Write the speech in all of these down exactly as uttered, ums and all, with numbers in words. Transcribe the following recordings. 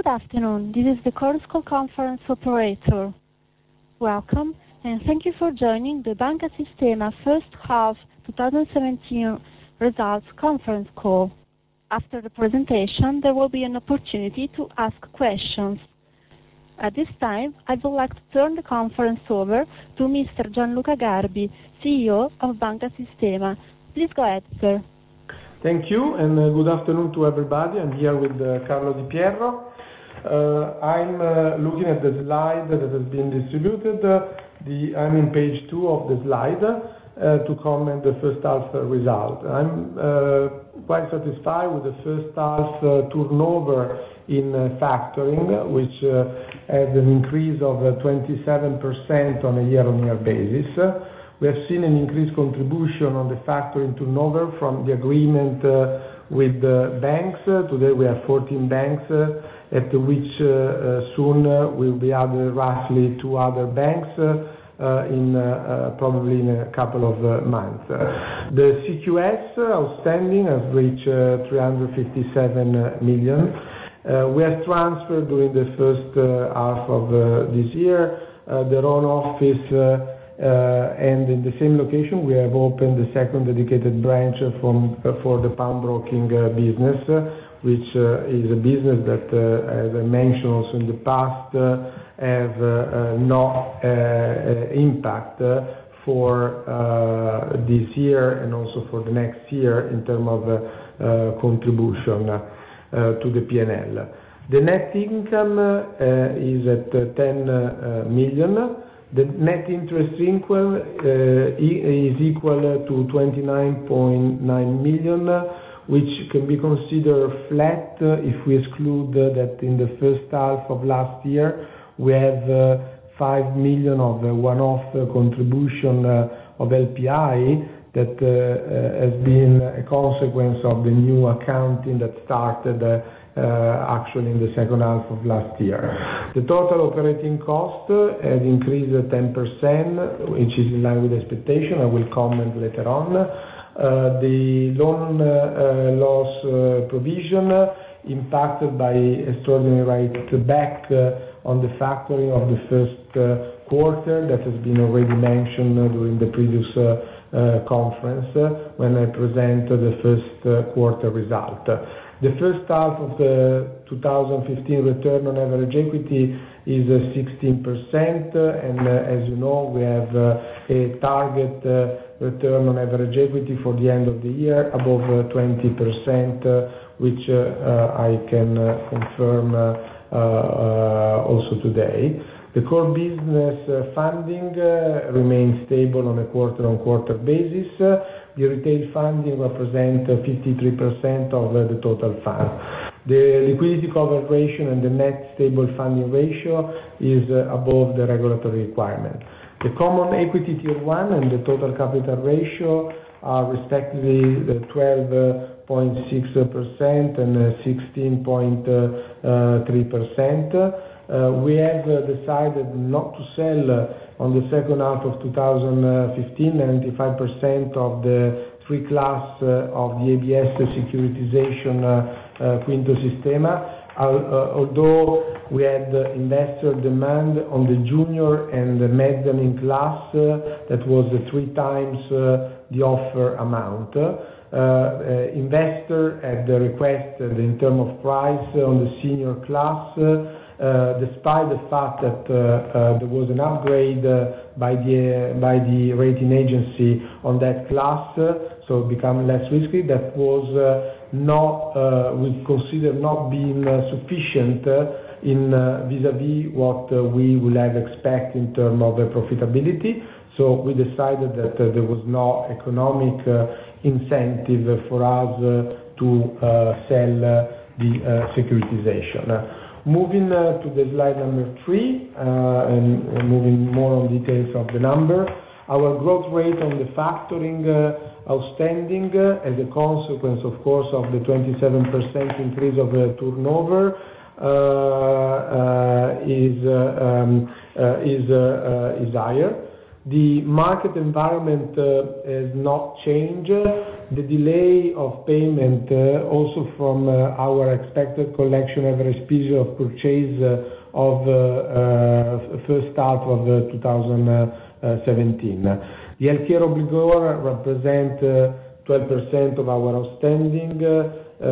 Good afternoon. This is the Chorus Call conference operator. Welcome, and thank you for joining the Banca Sistema first half twenty seventeen results conference call. After the presentation, there will be an opportunity to ask questions. At this time, I would like to turn the conference over to Mister Gianluca Garbi, C E O of Banca Sistema. Please go ahead, sir. Thank you, and uh, good afternoon to everybody. I'm here with uh, Carlo Di Pierro. Uh, I'm uh, looking at the slide that has been distributed. Uh, the, I'm in page two of the slide uh, to comment the first half uh, result. I'm uh, quite satisfied with the first half uh, turnover in uh, factoring, which uh, had an increase of uh, twenty-seven percent on a year-on-year basis. Uh, we have seen an increased contribution on the factoring turnover from the agreement uh, with the banks. Uh, today we have fourteen banks, uh, at which uh, uh, soon uh, will be added roughly two other banks uh, uh, in uh, uh, probably in a couple of uh, months. Uh, the C Q S uh, outstanding has reached uh, three hundred fifty-seven million. Uh, we have transferred during the first uh, half of uh, this year uh, their own office, uh, uh, and in the same location we have opened the second dedicated branch from, uh, for the pawnbroking uh, business, uh, which uh, is a business that, uh, as I mentioned also in the past, uh, have uh, uh, no uh, impact uh, for uh, this year and also for the next year in terms of uh, uh, contribution uh, to the P and L. The net income uh, is at uh, ten uh, million. The net interest income uh, is equal to twenty-nine point nine million, which can be considered flat uh, if we exclude uh, that in the first half of last year we have uh, five million of uh, one-off uh, contribution uh, of L P I that uh, uh, has been a consequence of the new accounting that started uh, uh, actually in the second half of last year. The total operating cost uh, has increased uh, ten percent, which is in line with expectation. I will comment later on. Uh, the loan uh, uh, loss uh, provision uh, impacted by extraordinary write back uh, on the factoring of the first uh, quarter that has been already mentioned uh, during the previous uh, uh, conference uh, when I present uh, the first uh, quarter result. The first half of the two thousand fifteen return on average equity is uh, sixteen percent, uh, and uh, as you know we have uh, a target uh, return on average equity for the end of the year above uh, twenty percent, uh, which uh, uh, I can uh, confirm uh, uh, uh, also today. The core business uh, funding uh, remains stable on a quarter-on-quarter basis. Uh, the retail funding represents uh, fifty-three percent of uh, the total fund. The liquidity coverage ratio and the net stable funding ratio is uh, above the regulatory requirement. The common equity tier one and the total capital ratio are respectively twelve point six percent and sixteen point three percent. Uh, we have uh, decided not to sell uh, on the second half of two thousand fifteen ninety-five percent of the three class uh, of the A B S securitization uh, uh, Quinto Sistema. Uh, although we had uh, investor demand on the junior and the mezzanine class uh, that was uh, three times uh, the offer amount. Uh, uh, investor had the request uh, in terms of price uh, on the senior class, uh, uh, despite the fact that uh, uh, there was an upgrade uh, by the uh, by the rating agency on that class, uh, so it became less risky. That was uh, not uh, we consider not being uh, sufficient uh, in uh, vis-a-vis what uh, we will have expect in terms of uh, profitability. So we decided that uh, there was no economic uh, incentive for us uh, to uh, sell uh, the uh, securitization. Uh, moving uh, to the slide number three, uh, and uh, moving more on details of the number, our growth rate on the factoring uh, outstanding uh, as a consequence, of course, of the twenty-seven percent increase of the turnover uh, uh, is uh, um, uh, is uh, uh, is higher. The market environment uh, has not changed. The delay of payment, uh, also from uh, our expected collection average period of purchase uh, of uh, uh, first half of uh, two thousand seventeen. The healthcare obligor represent uh, twelve percent of our outstanding uh,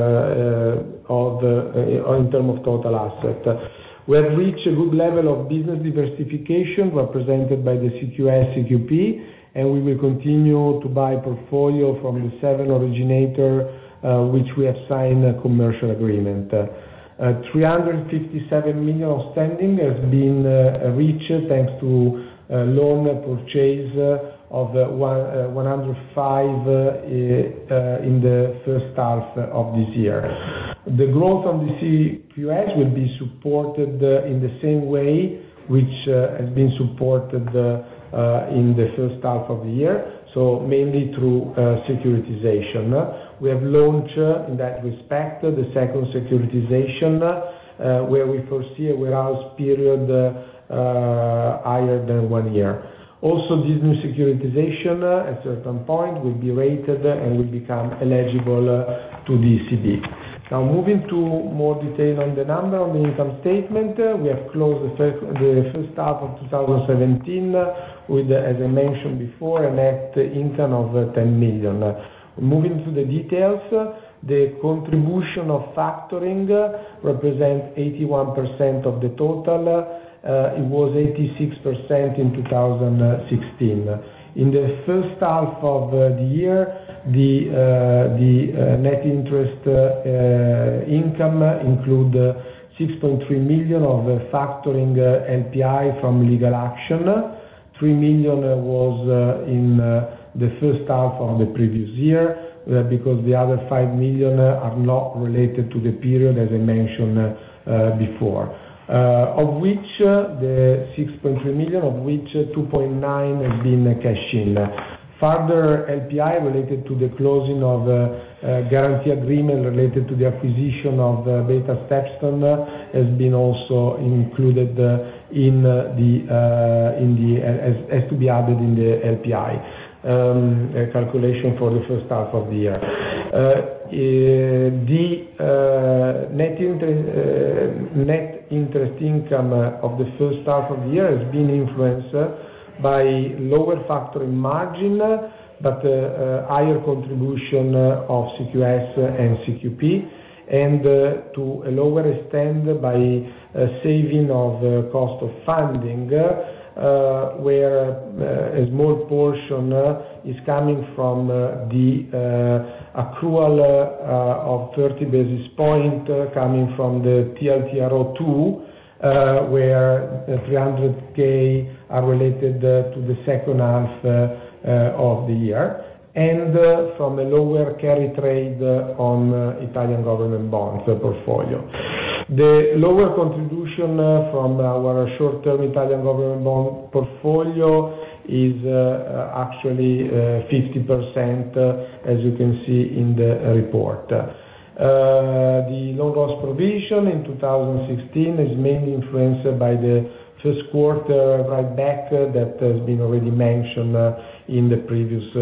uh, of uh, in terms of total asset. We have reached a good level of business diversification represented by the C Q S C Q P, and we will continue to buy portfolio from the seven originator uh, which we have signed a commercial agreement. Uh, three hundred fifty-seven million outstanding has been uh, reached thanks to uh, loan purchase uh, of uh, one, uh, one hundred five uh, uh, in the first half of this year. The growth on the C Q S will be supported uh, in the same way which uh, has been supported uh, uh, in the first half of the year, so mainly through uh, securitization. We have launched uh, in that respect uh, the second securitization uh, where we foresee a warehouse period uh, uh, higher than one year. Also, this new securitization uh, at a certain point will be rated and will become eligible uh, to the E C B. Now, moving to more detail on the number on the income statement, uh, we have closed the first, the first half of two thousand seventeen uh, with, uh, as I mentioned before, a net income of uh, ten million. Uh, moving to the details, uh, the contribution of factoring uh, represents eighty-one percent of the total. Uh, Uh, it was eighty-six percent in two thousand sixteen. In the first half of uh, the year, the, uh, the uh, net interest uh, uh, income include uh, six point three million of uh, factoring uh, L P I from legal action. three million uh, was uh, in uh, the first half of the previous year, uh, because the other five million uh, are not related to the period as I mentioned uh, uh, before. Uh, of which uh, the six point three million, of which uh, two point nine has been uh, cash in. Further L P I related to the closing of uh, uh, guarantee agreement related to the acquisition of uh, Beta Stepstone uh, has been also included uh, in uh, the uh, in the uh, as, as to be added in the L P I um, uh, calculation for the first half of the year. Uh, Uh, the uh, net interest uh, net interest income uh, of the first half of the year has been influenced uh, by lower factoring margin, uh, but uh, uh, higher contribution uh, of C Q S and C Q P, and uh, to a lower extent by uh, saving of uh, cost of funding, uh, uh, where uh, a small portion uh, is coming from uh, the uh, accrual uh, uh, of thirty basis points uh, coming from the T L T R O two, uh, where uh, three hundred K are related uh, to the second half uh, uh, of the year, and uh, from a lower carry trade uh, on uh, Italian government bonds uh, portfolio. The lower contribution uh, from our short-term Italian government bond portfolio is uh, actually uh, fifty percent, uh, as you can see in the report. Uh, the loan loss provision in two thousand sixteen is mainly influenced by the first quarter write back uh, that has been already mentioned uh, in the previous uh,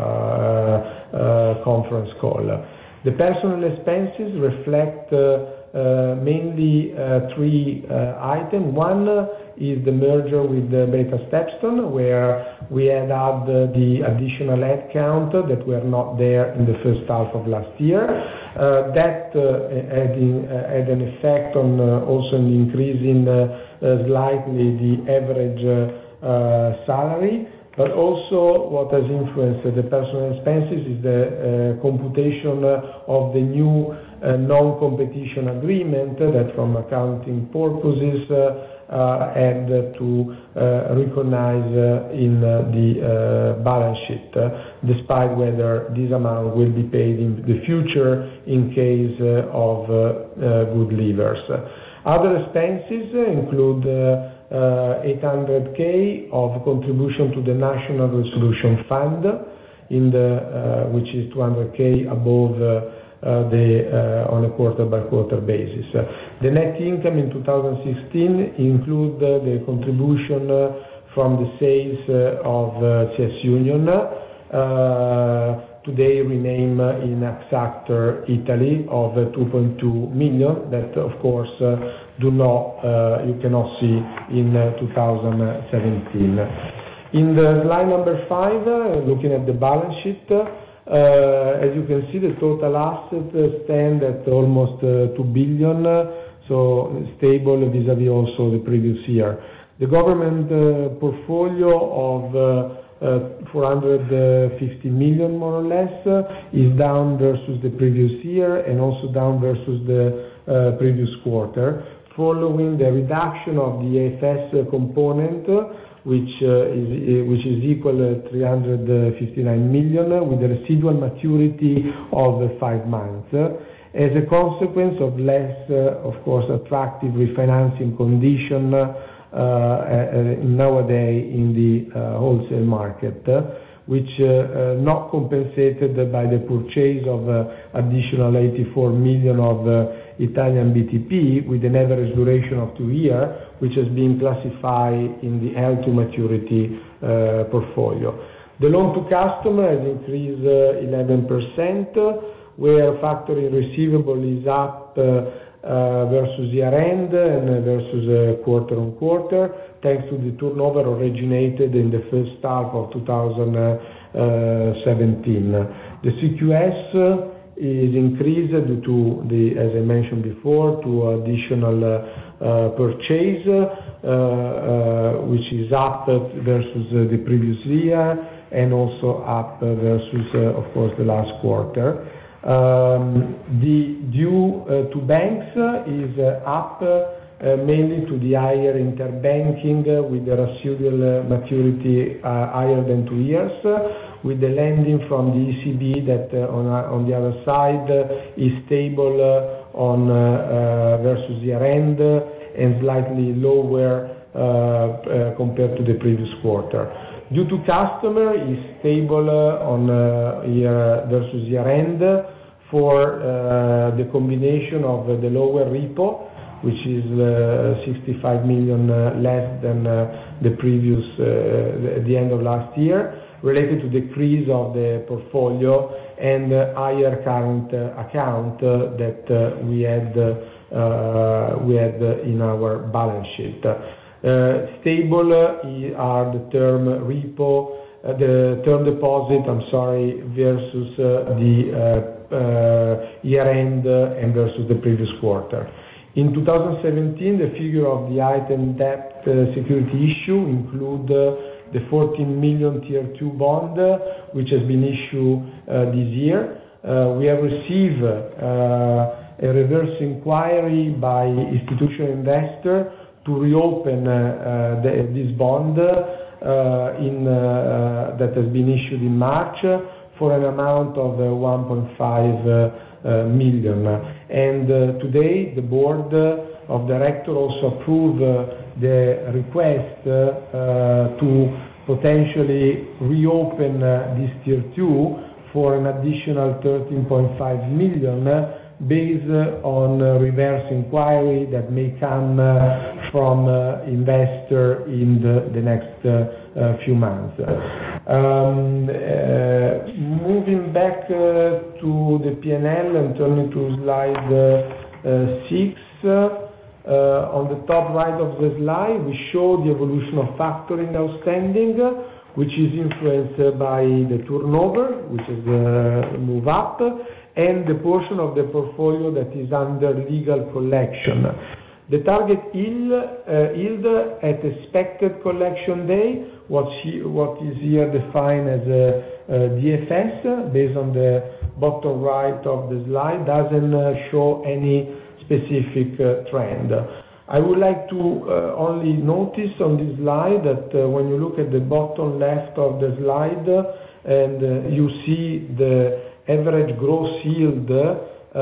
uh, conference call. The personal expenses reflect uh, Uh, mainly uh, three uh, items. One uh, is the merger with uh, Beta Stepstone, where we had add uh, the additional headcount that were not there in the first half of last year. Uh, that uh, had, in, uh, had an effect on uh, also an increase in uh, uh, slightly the average uh, uh, salary. But also what has influenced the personal expenses is the uh, computation uh, of the new uh, non-competition agreement uh, that from accounting purposes uh, uh, had to uh, recognize uh, in uh, the uh, balance sheet, uh, despite whether this amount will be paid in the future in case uh, of uh, uh, good levers. Other expenses uh, include uh, Uh, eight hundred K of contribution to the National Resolution Fund, in the uh, which is two hundred K above uh, uh, the uh, on a quarter-by-quarter basis. Uh, the net income in two thousand sixteen include uh, the contribution uh, from the sales of C S Union, today renamed in Axactor Italy, of two point two million, that of course do not, you cannot see in two thousand seventeen. In the slide number five, looking at the balance sheet, Uh, as you can see, the total assets stand at almost uh, two billion, so stable vis-à-vis also the previous year. The government uh, portfolio of uh, uh, four hundred fifty million, more or less, uh, is down versus the previous year and also down versus the uh, previous quarter, following the reduction of the A F S component, which uh, is uh, which is equal to three hundred fifty-nine million, uh, with a residual maturity of uh, five months, uh, as a consequence of less, uh, of course, attractive refinancing condition uh, uh, nowadays in the uh, wholesale market, uh, which uh, uh, not compensated by the purchase of uh, additional eighty-four million of uh, Italian B T P with an average duration of two years, which has been classified in the held to maturity uh, portfolio. The loan to customer has increased uh, eleven percent, where factoring receivable is up uh, uh, versus year end and versus uh, quarter on quarter, thanks to the turnover originated in the first half of two thousand seventeen. The C Q S uh, is increased due to the, as I mentioned before, to additional uh, uh, purchase, uh, uh, which is up versus uh, the previous year and also up versus, uh, of course, the last quarter. Um, the due uh, to banks uh, is uh, up uh, mainly to the higher interbanking uh, with the residual uh, maturity uh, higher than two years, uh, with the lending from the E C B that uh, on, uh, on the other side uh, is stable uh, on uh, uh, versus year end uh, and slightly lower uh, uh, compared to the previous quarter. Due to customer is stable uh, on uh, year versus year end for uh, the combination of uh, the lower repo, which is uh, sixty-five million uh, less than uh, the previous uh, at the end of last year, related to decrease of the portfolio and uh, higher current uh, account uh, that uh, we had uh, we had in our balance sheet. Uh, stable uh, are the term repo, uh, the term deposit, I'm sorry, versus uh, the uh, uh, year end uh, and versus the previous quarter. In two thousand seventeen, the figure of the item debt uh, security issue include uh, the fourteen million tier two bond, uh, which has been issued uh, this year. Uh, we have received uh, a reverse inquiry by institutional investor to reopen uh, uh, the, this bond uh, in, uh, that has been issued in March uh, for an amount of uh, one point five uh, uh, million. And uh, today the board uh, of directors also approved uh, the request uh, uh, to potentially reopen uh, this tier two for an additional thirteen point five million uh, based on uh, reverse inquiry that may come uh, from uh, investor in the, the next uh, uh, few months. Um, uh, moving back uh, to the P and L and turning to slide uh, uh, six, uh, on the top right of the slide we show the evolution of factoring outstanding, which is influenced by the turnover, which is uh, move up, and the portion of the portfolio that is under legal collection. The target yield, uh, yield at expected collection day, what, she, what is here defined as a, a D F S, based on the bottom right of the slide, doesn't uh, show any specific uh, trend. I would like to uh, only notice on this slide that uh, when you look at the bottom left of the slide uh, and uh, you see the average gross yield uh,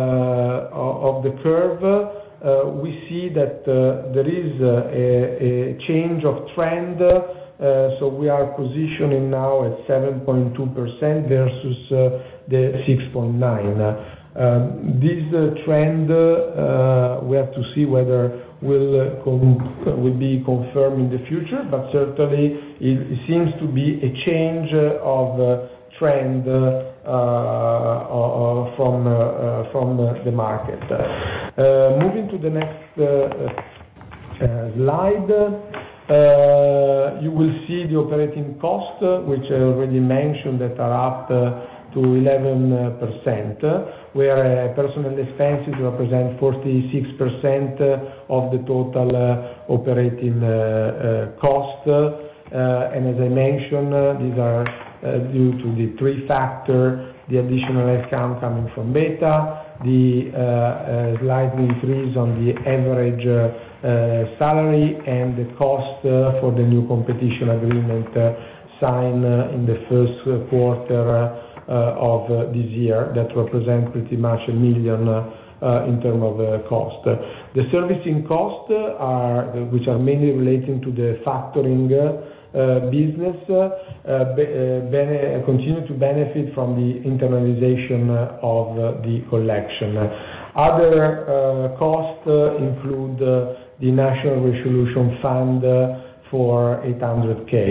of the curve, uh, we see that uh, there is a, a change of trend. Uh, so we are positioning now at seven point two percent versus uh, the six point nine. This trend, we have to see whether will com- will be confirmed in the future, but certainly it, it seems to be a change of uh, trend uh, uh, from uh, from the market. Uh, moving to the next uh, uh, slide, uh, you will see the operating costs, which I already mentioned, that are up uh, to eleven percent, where uh, personal expenses represent forty-six percent of the total uh, operating uh, uh, cost. Uh, and as I mentioned, uh, these are uh, due to the three factor, the additional headcount coming from Beta, the uh, uh, slight increase on the average uh, uh, salary, and the cost uh, for the new competition agreement uh, signed uh, in the first uh, quarter uh, Uh, of uh, this year, that represent pretty much a million uh, uh, in terms of uh, cost. The servicing costs are, which are mainly relating to the factoring uh, business, uh, be, uh, bene- continue to benefit from the internalization of uh, the collection. Other uh, costs uh, include uh, the National Resolution Fund uh, for eight hundred K,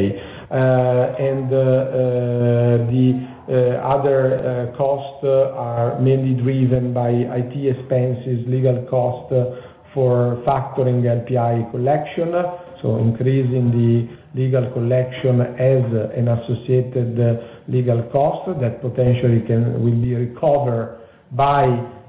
uh, and uh, uh, the Uh, other uh, costs uh, are mainly driven by I T expenses, legal costs uh, for factoring L P I collection, so increasing the legal collection as an associated uh, legal cost that potentially can will be recovered by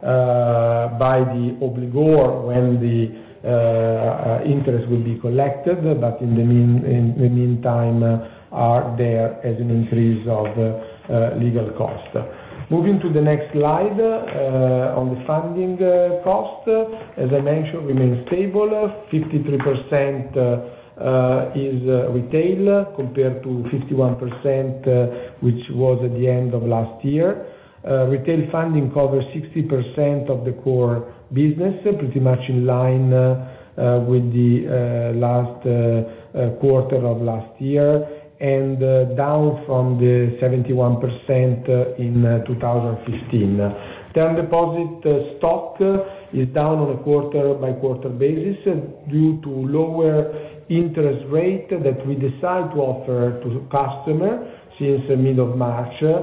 uh, by the obligor when the uh, uh, interest will be collected, but in the mean in the meantime uh, are there as an increase of uh, Uh, legal cost. Moving to the next slide, uh, on the funding uh, cost, uh, as I mentioned, remains stable. fifty-three percent uh, uh, is uh, retail compared to fifty-one percent uh, which was at the end of last year. Uh, retail funding covers sixty percent of the core business, pretty much in line uh, uh, with the uh, last uh, uh, quarter of last year, and uh, down from the seventy-one percent uh, in uh, two thousand fifteen. Term deposit uh, stock uh, is down on a quarter-by-quarter basis uh, due to lower interest rate that we decide to offer to customer since uh, mid of March, uh,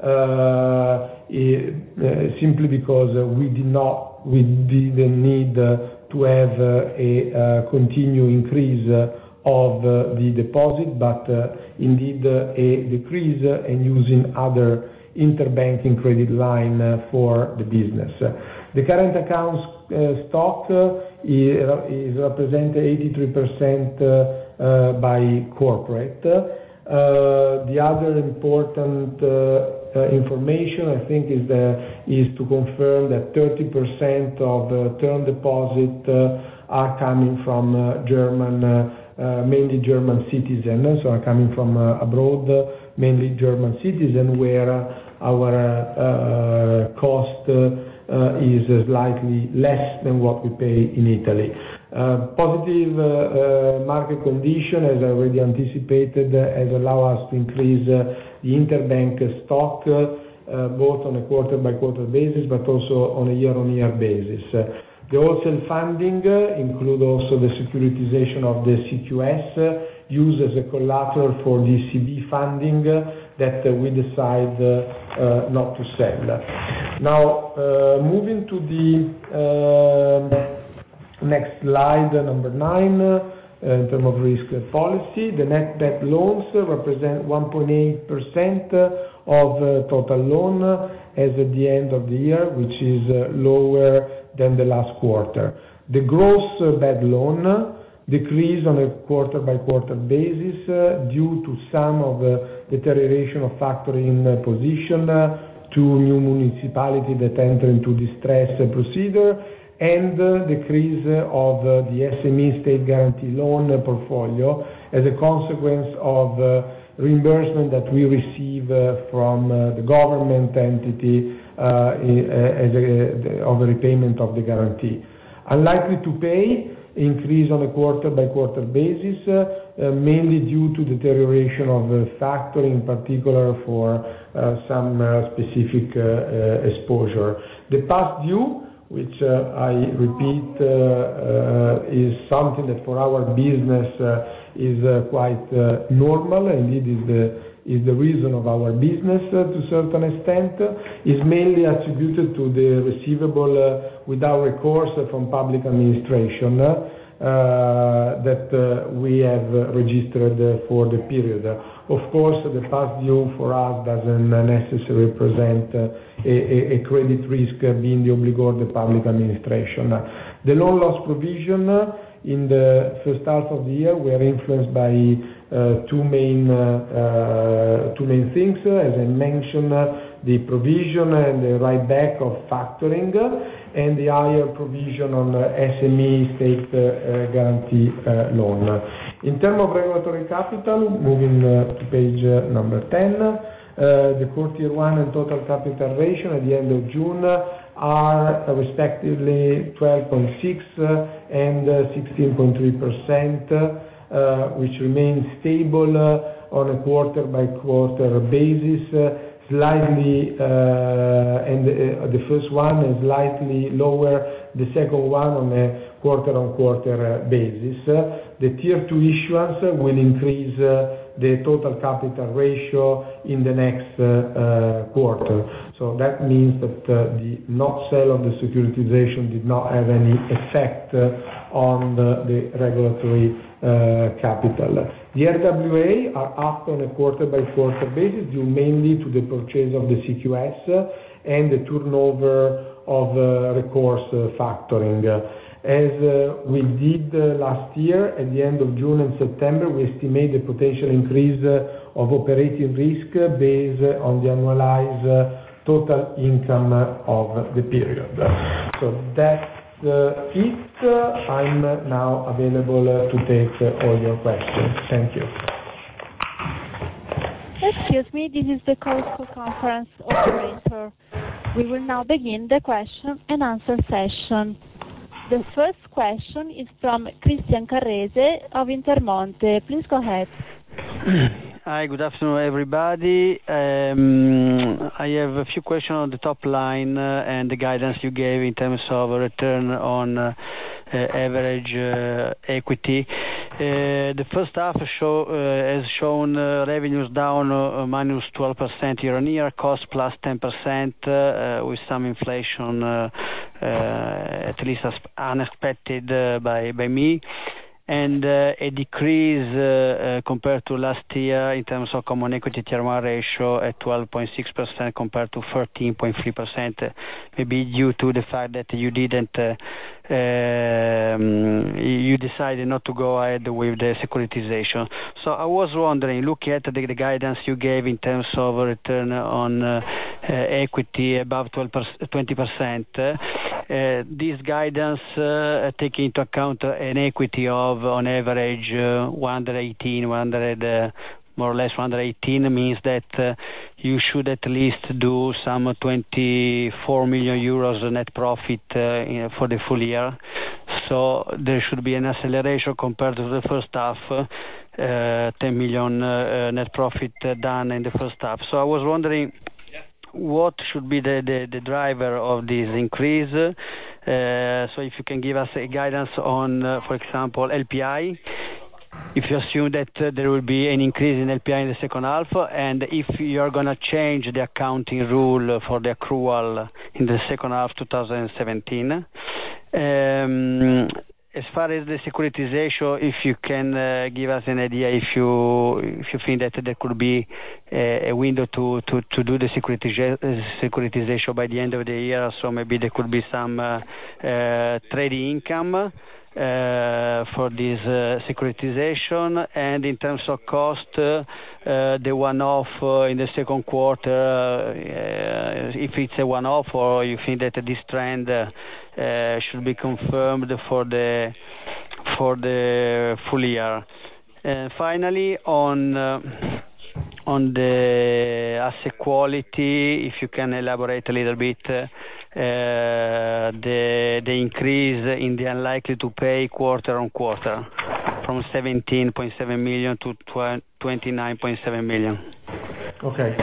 it, uh, simply because uh, we did not, we didn't need uh, to have uh, a uh, continued increase uh, of uh, the deposit, but uh, indeed uh, a decrease uh, and using other interbanking credit line uh, for the business. Uh, the current accounts uh, stock uh, is, is represented eighty-three percent uh, uh, by corporate. Uh, the other important uh, uh, information, I think, is, the, is to confirm that thirty percent of uh, term deposit uh, are coming from uh, German uh, Uh, mainly German citizens, so are coming from uh, abroad, uh, mainly German citizens, where uh, our uh, cost uh, uh, is slightly less than what we pay in Italy. Uh, positive uh, uh, market condition, as I already anticipated, uh, has allowed us to increase uh, the interbank stock, uh, uh, both on a quarter-by-quarter basis, but also on a year-on-year basis. Uh, The wholesale funding uh, include also the securitization of the C Q S uh, used as a collateral for the E C B funding uh, that uh, we decide uh, uh, not to sell. Now, uh, moving to the uh, next slide, uh, number nine, uh, in terms of risk policy, the net debt loans uh, represent one point eight percent of uh, total loan uh, as at the end of the year, which is uh, lower than the last quarter. The gross uh, bad loan uh, decreased on a quarter-by-quarter basis uh, due to some of the deterioration of factoring uh, position, uh, to new municipalities that enter into distress uh, procedure, and uh, decrease uh, of uh, the S M E state guarantee loan uh, portfolio as a consequence of uh, reimbursement that we receive uh, from uh, the government entity uh, as a, of a repayment of the guarantee. Unlikely to pay increase on a quarter-by-quarter basis, uh, mainly due to deterioration of the factoring, in particular for uh, some uh, specific uh, uh, exposure. The past due, which uh, I repeat uh, uh, is something that for our business uh, is uh, quite uh, normal, indeed is the is the reason of our business uh, to a certain extent, is mainly attributed to the receivable uh, without recourse from public administration uh, that uh, we have registered uh, for the period. Of course, the past due for us doesn't necessarily represent uh, a, a credit risk uh, being the obligor of the public administration. The loan loss provision uh, in the first half of the year were influenced by uh, two main uh, uh, two main things. As I mentioned, uh, the provision and the write back of factoring, uh, and the higher provision on uh, S M E state uh, uh, guarantee uh, loan. In terms of regulatory capital, moving uh, to page uh, number ten, uh, the core tier one and total capital ratio at the end of June are uh, respectively twelve point six uh, and uh, sixteen point three percent, uh, which remain stable uh, on a quarter-by-quarter basis, uh, slightly, uh, and uh, the first one is slightly lower, the second one on a quarter-on-quarter uh, basis. Uh, the tier two issuance uh, will increase uh, the total capital ratio in the next uh, uh, quarter. So that means that uh, the not sale of the securitization did not have any effect uh, on the, the regulatory uh, capital. The R W A are up on a quarter-by-quarter basis due mainly to the purchase of the C Q S uh, and the turnover of uh, recourse uh, factoring. As uh, we did uh, last year, at the end of June and September, we estimate the potential increase uh, of operating risk uh, based uh, on the annualized uh, total income uh, of the period. So that's uh, it. Uh, I'm uh, now available uh, to take uh, all your questions. Thank you. Excuse me, this is the Chorus Call conference operator. We will now begin the question and answer session. The first question is from Christian Carrese of Intermonte. Please go ahead. Hi, good afternoon, everybody. Um, I have a few questions on the top line uh, and the guidance you gave in terms of return on uh, uh, average uh, equity. Uh, the first half show, uh, has shown uh, revenues down uh, minus twelve percent year on year, cost plus ten percent, uh, with some inflation, uh, uh, at least as unexpected uh, by, by me, and uh, a decrease uh, uh, compared to last year in terms of common equity tier one ratio at twelve point six percent compared to thirteen point three percent, uh, maybe due to the fact that you didn't uh, um, you decided not to go ahead with the securitization. So I was wondering, looking at the, the guidance you gave in terms of return on uh, uh, equity above twelve percent, twenty percent, uh, uh, this guidance uh, taking into account uh, an equity of on average uh, one hundred eighteen, one hundred, uh, more or less one hundred eighteen, means that uh, you should at least do some twenty-four million euros net profit uh, in, for the full year. So there should be an acceleration compared to the first half, uh, ten million uh, net profit uh, done in the first half. So I was wondering what should be the, the, the driver of this increase. Uh, so if you can give us a guidance on, uh, for example, L P I, if you assume that uh, there will be an increase in L P I in the second half, and if you are going to change the accounting rule for the accrual in the second half twenty seventeen. Um, as far as the securitization, if you can uh, give us an idea if you if you think that there could be a, a window to, to, to do the securitiza- securitization by the end of the year, so maybe there could be some uh, uh, trading income uh, for this uh, securitization. And in terms of cost, uh, uh, the one-off uh, in the second quarter, uh, if it's a one-off or you think that this trend uh, uh, should be confirmed for the for the full year. And finally, on uh, on the asset quality, if you can elaborate a little bit uh, the the increase in the unlikely to pay quarter on quarter from seventeen point seven million to twenty-nine point seven million. Okay.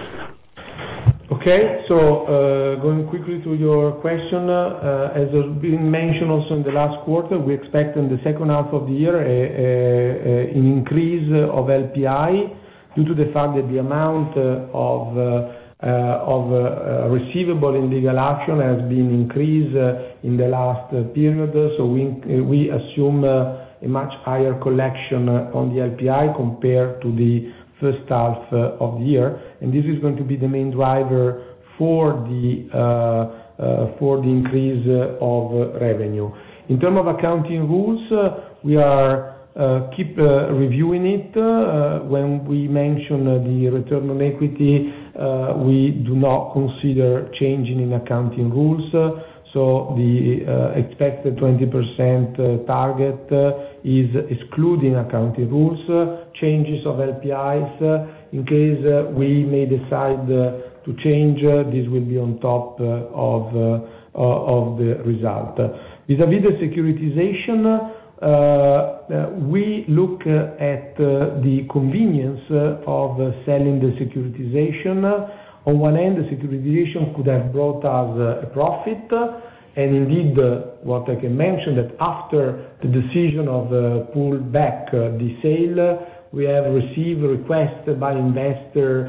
Okay, so uh, going quickly to your question, uh, as has been mentioned also in the last quarter, we expect in the second half of the year a, a, a, an increase of L P I due to the fact that the amount uh, of uh, uh, of uh, receivable in legal action has been increased uh, in the last uh, period. So we we assume uh, a much higher collection uh, on the L P I compared to the first half uh, of the year, and this is going to be the main driver for the uh, uh, for the increase uh, of uh, revenue. In terms of accounting rules, uh, we are uh, keep uh, reviewing it. Uh, when we mention uh, the return on equity, uh, we do not consider changing in accounting rules. Uh, So the uh, expected twenty percent uh, target uh, is excluding accounting rules, uh, changes of L P Is. Uh, in case uh, we may decide uh, to change, uh, this will be on top uh, of, uh, of the result. Vis-à-vis the securitization, uh, uh, we look uh, at uh, the convenience uh, of uh, selling the securitization. On one end, the securitization could have brought us uh, a profit, uh, and indeed, uh, what I can mention that after the decision of uh, pull back uh, the sale, uh, we have received requests by investor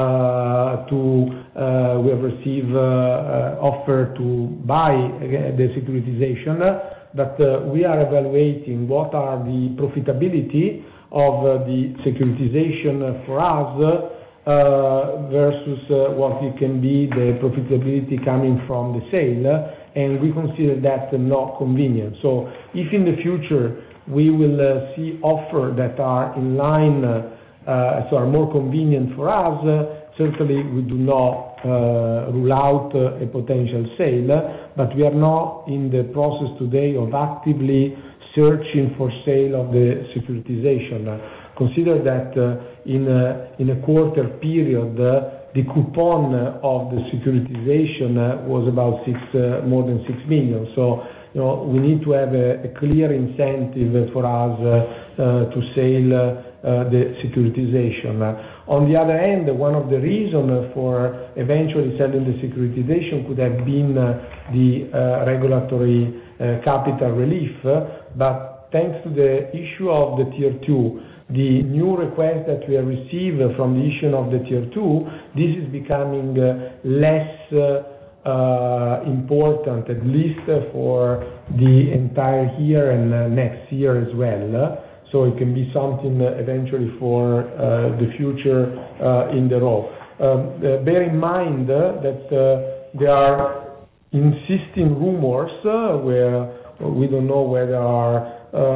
uh, to uh, we have received uh, uh, offer to buy uh, the securitization, uh, but uh, we are evaluating what are the profitability of uh, the securitization for us. Uh, Uh, versus uh, what it can be the profitability coming from the sale, uh, and we consider that uh, not convenient. So if in the future we will uh, see offers that are in line, uh, uh, so are more convenient for us, uh, certainly we do not uh, rule out uh, a potential sale, uh, but we are not in the process today of actively searching for sale of the securitization. Uh, Consider that uh, in, a, in a quarter period, uh, the coupon of the securitization uh, was about six, uh, more than six million. So, you know, we need to have a, a clear incentive for us uh, uh, to sell uh, the securitization. Uh, on the other hand, one of the reasons for eventually selling the securitization could have been uh, the uh, regulatory uh, capital relief, uh, but thanks to the issue of the Tier two, the new request that we have received from the issue of the Tier two, this is becoming uh, less uh, uh, important, at least uh, for the entire year and uh, next year as well. Uh, so it can be something uh, eventually for uh, the future uh, in the row. Um, uh, bear in mind uh, that uh, there are insisting rumors uh, where we don't know whether are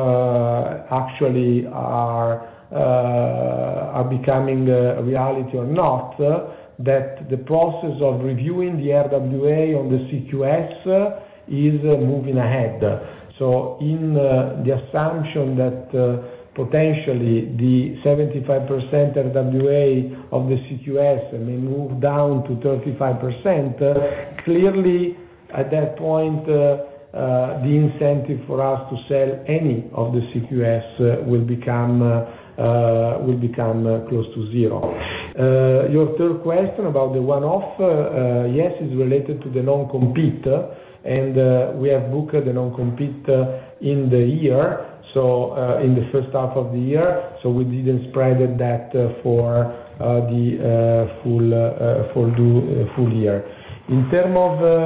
Uh, actually are uh, are becoming a reality or not, uh, that the process of reviewing the R W A on the C Q S uh, is uh, moving ahead. So in uh, the assumption that uh, potentially the seventy-five percent R W A of the C Q S may move down to thirty-five percent, uh, clearly at that point uh, Uh, the incentive for us to sell any of the C Q S uh, will become uh, uh, will become uh, close to zero. Uh, your third question about the one-off, uh, uh, yes, is related to the non-compete, uh, and uh, we have booked the non-compete uh, in the year, so uh, in the first half of the year, so we didn't spread that uh, for uh, the uh, full uh, full, do, uh, full year. In terms of uh,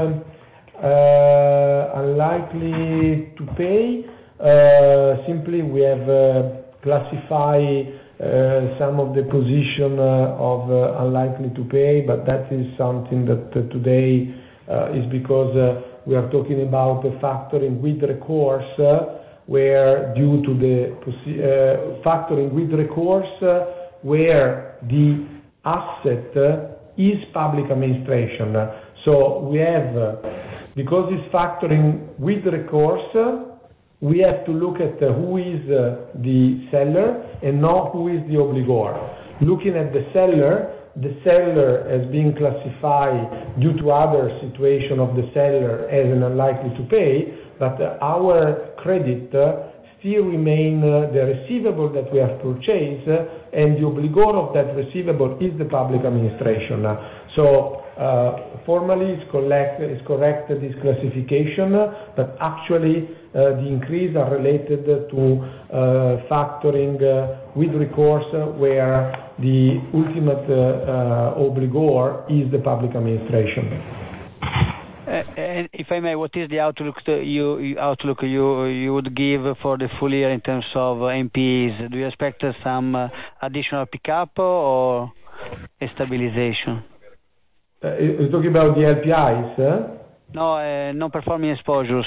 Uh, unlikely to pay, uh, simply we have uh, classified uh, some of the position uh, of uh, unlikely to pay, but that is something that uh, today uh, is because uh, we are talking about a factoring with recourse, uh, where due to the uh, factoring with recourse, uh, where the asset uh, is public administration. So we have uh, because it's factoring with recourse, uh, we have to look at uh, who is uh, the seller and not who is the obligor. Looking at the seller, the seller has been classified due to other situation of the seller as an unlikely to pay, but uh, our credit uh, still remain uh, the receivable that we have purchased, uh, and the obligor of that receivable is the public administration. Uh, so uh, formally it's correct, it's correct this classification, uh, but actually uh, the increase are related to uh, factoring uh, with recourse, uh, where the ultimate uh, uh, obligor is the public administration. Uh, and if I may, what is the outlook to you, you outlook you you would give for the full year in terms of uh, N P Es? Do you expect uh, some uh, additional pickup or a stabilization? Uh, you're talking about the L P Is? Uh? No, uh, non-performing exposures.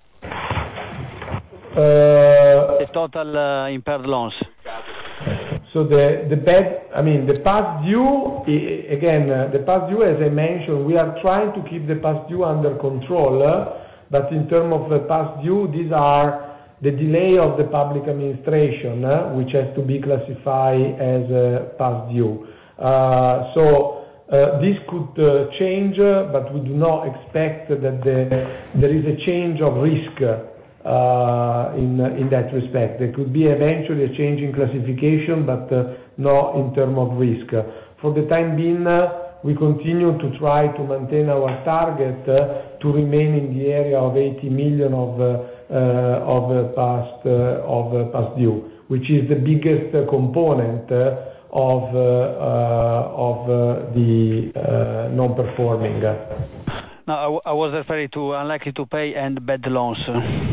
Uh, the total uh, impaired loans. So the the bad, I mean, the past due, again, uh, the past due, as I mentioned, we are trying to keep the past due under control, uh, but in terms of the past due, these are the delay of the public administration, uh, which has to be classified as uh, past due. Uh, so uh, this could uh, change, uh, but we do not expect that the, there is a change of risk Uh, in in that respect. There could be eventually a change in classification, but uh, not in terms of risk. For the time being, uh, we continue to try to maintain our target uh, to remain in the area of eighty million of uh, uh, of uh, past uh, of uh, past due, which is the biggest uh, component uh, of uh, uh, of uh, the uh, non-performing. No, I, w- I was referring to unlikely to pay and bad loans.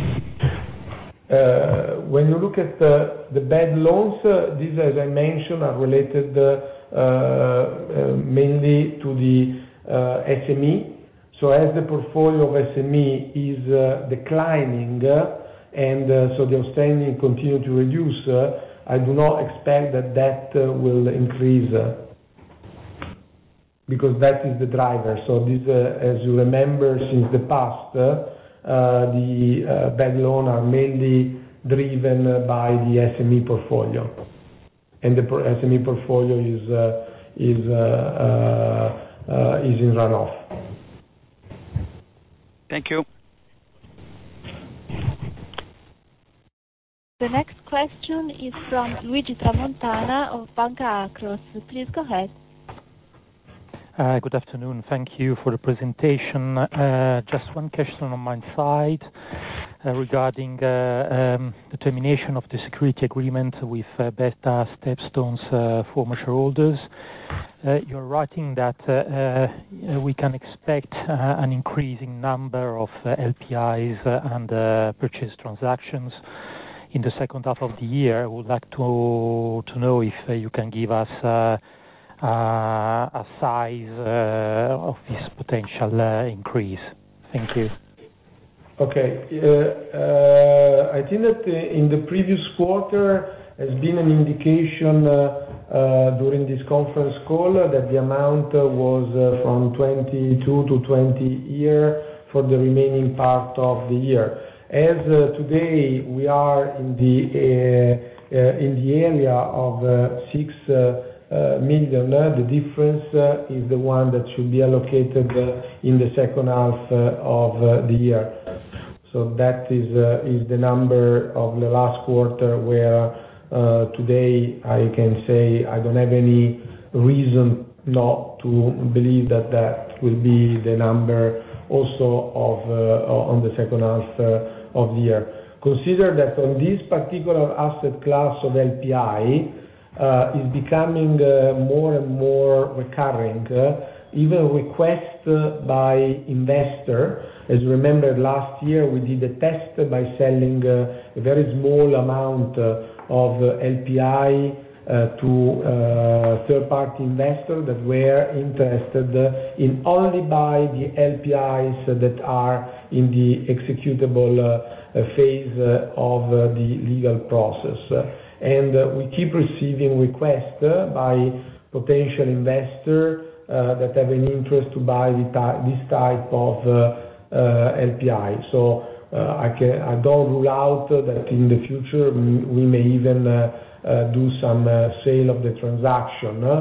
Uh, when you look at uh, the bad loans, uh, these, as I mentioned, are related uh, uh, mainly to the uh, S M E. So as the portfolio of S M E is uh, declining, uh, and uh, so the outstanding continue to reduce, uh, I do not expect that that uh, will increase, uh, because that is the driver. So this, uh, as you remember, since the past, uh, Uh, the uh, bad loan are mainly driven uh, by the S M E portfolio, and the pro- S M E portfolio is uh, is uh, uh, uh, is in runoff. Thank you. The next question is from Luigi Tramontana of Banca Akros. Please go ahead. Uh, good afternoon. Thank you for the presentation. Uh, just one question on my side uh, regarding uh, um, the termination of the security agreement with uh, Beta Stepstone's uh, former shareholders. Uh, you're writing that uh, uh, we can expect uh, an increasing number of uh, L P Is uh, and uh, purchase transactions in the second half of the year. I would like to to know if uh, you can give us uh, Uh, a size uh, of this potential uh, increase. Thank you. Okay. Uh, uh, I think that in the previous quarter has been an indication uh, uh, during this conference call that the amount uh, was uh, from twenty-two to twenty year for the remaining part of the year. As uh, today we are in the uh, uh, in the area of uh, six uh, Uh, million, uh, the difference uh, is the one that should be allocated uh, in the second half uh, of uh, the year. So that is uh, is the number of the last quarter, where uh, today I can say I don't have any reason not to believe that that will be the number also of uh, on the second half uh, of the year. Consider that on this particular asset class of L P I, Uh, is becoming uh, more and more recurring, uh, even request uh, by investor. As you remember, last year we did a test by selling uh, a very small amount uh, of uh, L P I uh, to uh, third-party investors that were interested uh, in only buy the L P Is that are in the executable uh, phase uh, of uh, the legal process. And uh, we keep receiving requests uh, by potential investors uh, that have an interest to buy the ty- this type of uh, uh, L P I. So uh, I, can, I don't rule out uh, that in the future we may even uh, uh, do some uh, sale of the transaction. Uh,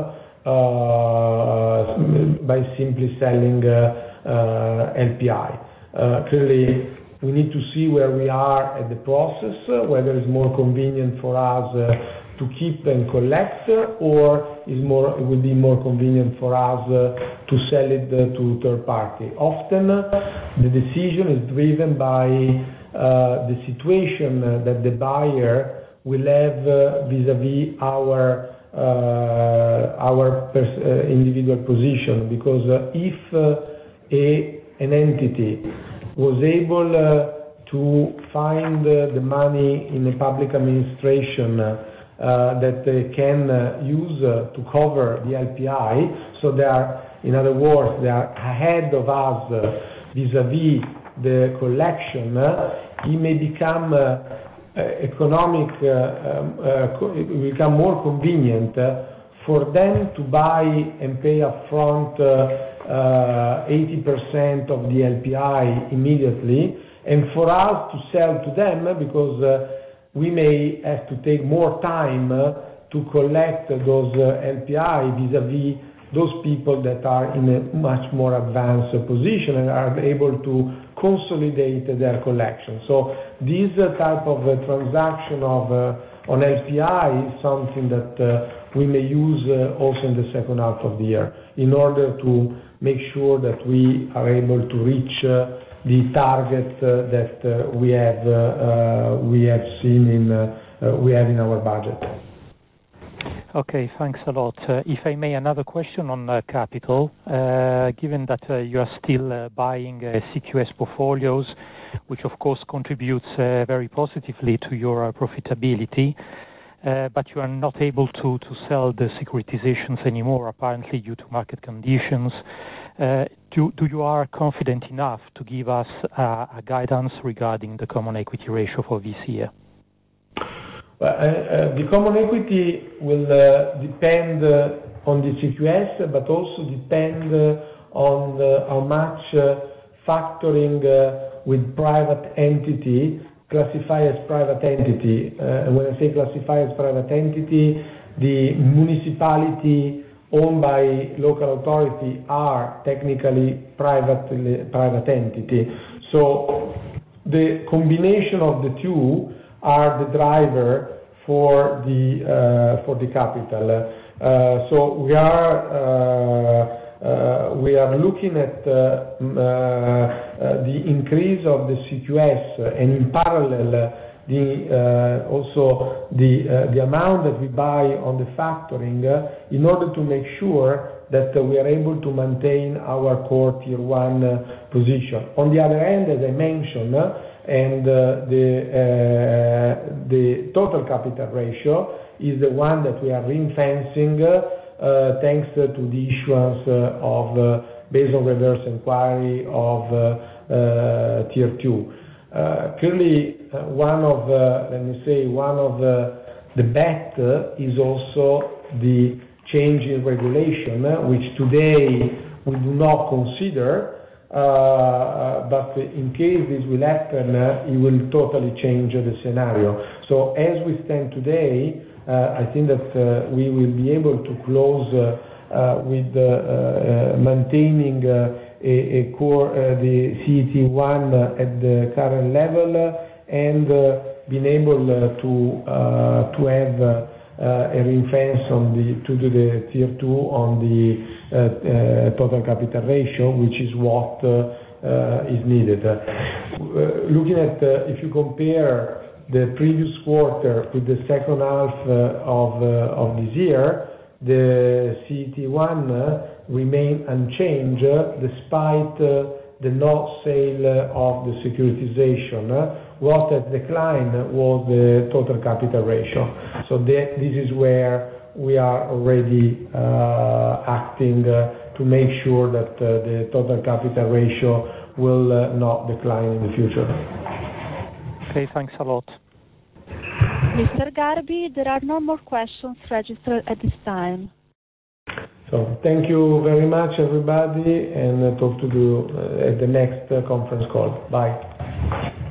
uh, by simply selling uh, uh, L P I. Uh, clearly, we need to see where we are at the process, uh, whether it's more convenient for us uh, to keep and collect, uh, or is more, it will be more convenient for us uh, to sell it uh, to third party. Often, uh, the decision is driven by uh, the situation uh, that the buyer will have uh, vis-à-vis our uh, our pers- uh, individual position. Because uh, if uh, a an entity was able uh, to find uh, the money in a public administration uh, uh, that they can uh, use uh, to cover the L P I, so they are, in other words, they are ahead of us uh, vis-à-vis the collection, uh, it may become uh, economic, uh, um, uh, co- it will become more convenient uh, for them to buy and pay upfront uh, Uh, eighty percent of the L P I immediately, and for us to sell to them, because uh, we may have to take more time uh, to collect those uh, L P I vis-à-vis those people that are in a much more advanced uh, position and are able to consolidate their collection. So this uh, type of uh, transaction of uh, on L P I is something that uh, we may use uh, also in the second half of the year in order to make sure that we are able to reach uh, the target uh, that uh, we have uh, uh, we have seen in uh, uh, we have in our budget. Okay, thanks a lot. Uh, if I may, another question on uh, capital. Uh, given that uh, you are still uh, buying uh, C Q S portfolios, which of course contributes uh, very positively to your uh, profitability, Uh, but you are not able to, to sell the securitizations anymore, apparently due to market conditions. Uh, do, do you are confident enough to give us uh, a guidance regarding the common equity ratio for this year? Well, uh, uh, the common equity will uh, depend uh, on the C Q S, but also depend uh, on uh, how much uh, factoring uh, with private entity classify as private entity. Uh, when I say classify as private entity, the municipality owned by local authority are technically private private entity. So the combination of the two are the driver for the uh, for the capital. Uh, so we are. Uh, Uh, we are looking at uh, uh, uh, the increase of the C Q S, uh, and in parallel uh, the uh, also the uh, the amount that we buy on the factoring uh, in order to make sure that uh, we are able to maintain our core tier one uh, position. On the other hand, as I mentioned, uh, and uh, the uh, the total capital ratio is the one that we are ring-fencing uh, Uh, thanks uh, to the issuance uh, of, uh, based on reverse inquiry, of uh, uh, tier two. Uh, clearly, uh, one of, uh, let me say, one of uh, the bet uh, is also the change in regulation, uh, which today we do not consider, uh, but in case this will happen, uh, it will totally change uh, the scenario. So as we stand today, Uh, I think that uh, we will be able to close uh, uh, with uh, uh, maintaining uh, a, a core uh, the C E T one uh, at the current level uh, and uh, being able uh, to uh, to have uh, uh, a ring fence on the to do the tier two on the uh, uh, total capital ratio, which is what uh, uh, is needed. Uh, looking at uh, if you compare the previous quarter with the second half uh, of uh, of this year, the C E T one uh, remained unchanged uh, despite uh, the no sale uh, of the securitization. Uh, what has declined was the total capital ratio. So that, this is where we are already uh, acting uh, to make sure that uh, the total capital ratio will uh, not decline in the future. Okay, thanks a lot. Mister Garbi, there are no more questions registered at this time. So thank you very much, everybody, and uh, talk to you uh, at the next uh, conference call. Bye.